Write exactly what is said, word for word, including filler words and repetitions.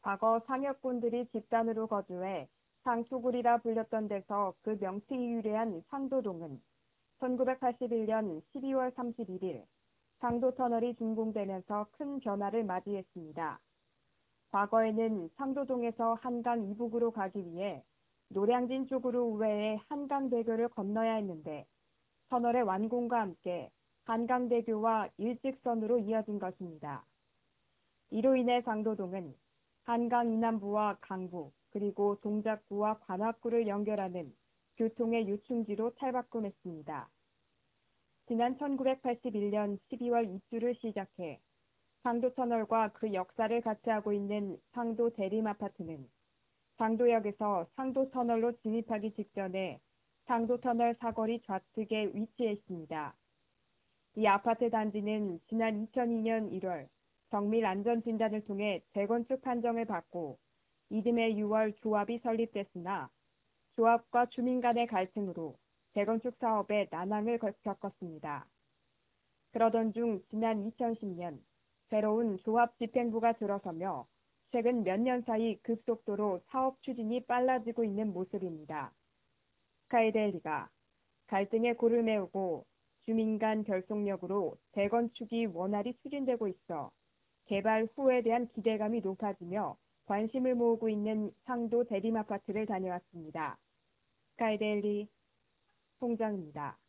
과거 상여꾼들이 집단으로 거주해 상수굴이라 불렸던 데서 그 명칭이 유래한 상도동은 천구백팔십일 년 십이월 삼십일일 상도터널이 준공되면서 큰 변화를 맞이했습니다. 과거에는 상도동에서 한강 이북으로 가기 위해 노량진 쪽으로 우회해 한강대교를 건너야 했는데 터널의 완공과 함께 한강대교와 일직선으로 이어진 것입니다. 이로 인해 상도동은 한강 이남부와 강북 그리고 동작구와 관악구를 연결하는 교통의 요충지로 탈바꿈했습니다. 지난 천구백팔십일 년 십이월 입주를 시작해 상도터널과 그 역사를 같이 하고 있는 상도 대림아파트는 상도역에서 상도터널로 진입하기 직전에 상도터널 사거리 좌측에 위치해 있습니다. 이 아파트 단지는 지난 이천이 년 일월 정밀 안전진단을 통해 재건축 판정을 받고 이듬해 유월 조합이 설립됐으나 조합과 주민 간의 갈등으로 재건축 사업에 난항을 겪었습니다. 그러던 중 지난 이천십 년 새로운 조합 집행부가 들어서며 최근 몇 년 사이 급속도로 사업 추진이 빨라지고 있는 모습입니다. 스카이데일리가 갈등의 골을 메우고 주민 간 결속력으로 재건축이 원활히 추진되고 있어 개발 후에 대한 기대감이 높아지며 관심을 모으고 있는 상도 대림아파트를 다녀왔습니다. 스카이데일리 송정입니다.